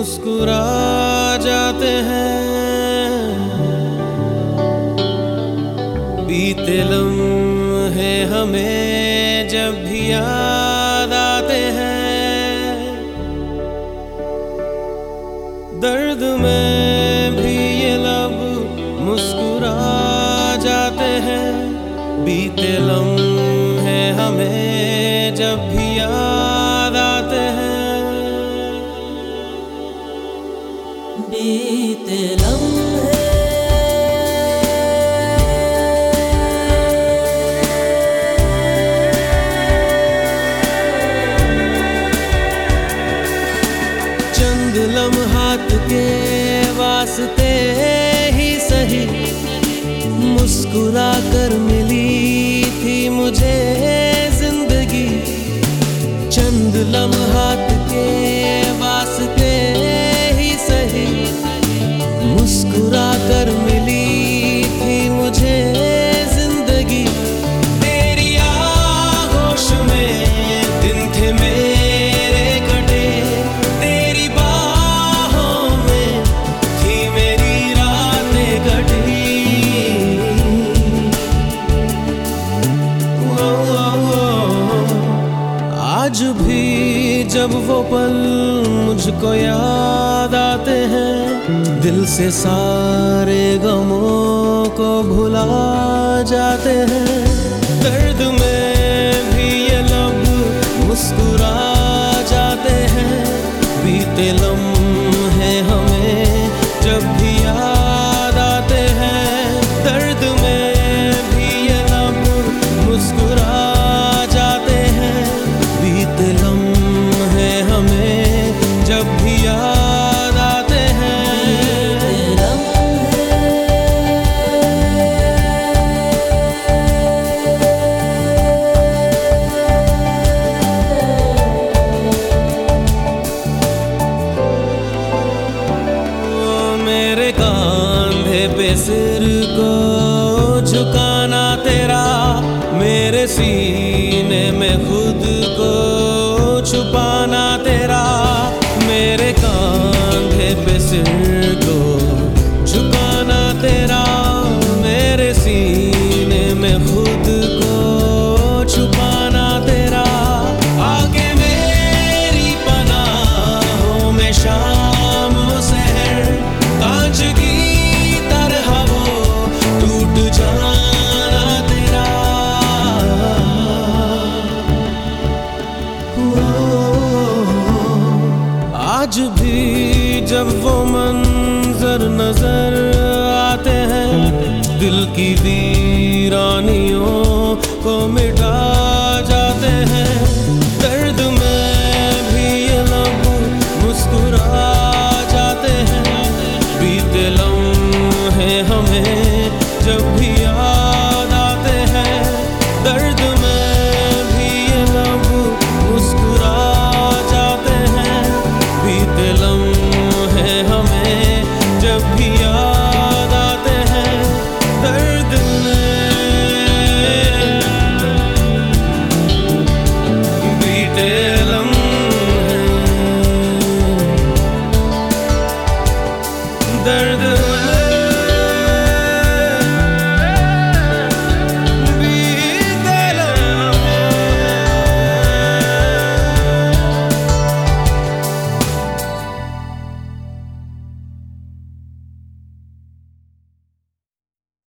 मुस्कुरा जाते हैं। बीते लम्हे हमें जब भी याद आते हैं, दर्द में भी ये लब मुस्कुरा जाते हैं। बीते लम्हे हमें जब भी याद आते हैं, बीते लम्हे चंद लम्हात के वास्ते ही सही मुस्कुरा कर मिली थी मुझे जिंदगी। चंद लम्हात के वास्ते ही सही मुस्कुरा कर मिली थी मुझे जिंदगी। तेरी आगोश में दिन थे मेरे कटे, तेरी बाहों में थी मेरी रातें कटी। आज भी जब वो पल मुझको याद आते हैं, दिल से सारे गमों को भुला जाते हैं। दर्द में भी ये लब मुस्कुरा जाते हैं। बीते लम्हे हमें जब भी याद आते हैं, दर्द में भी ये लब मुस्कुरा जाते हैं। बीते लम्हे हमें जब भी याद आते हैं। मेरे कांधे पे सिर को झुकाना तेरा, मेरे सीने में खुद को छुपाना तेरा। मेरे कांधे पे सिर को झुकाना तेरा, मेरे सीने में खुद को छुपाना तेरा। आगे मेरी पनाहों में शाम सहर, कांच की तरह वो टूट जाना तेरा। आज भी जब वो मंजर नजर आते हैं, दिल की वीरानियों को मिटा जाते हैं।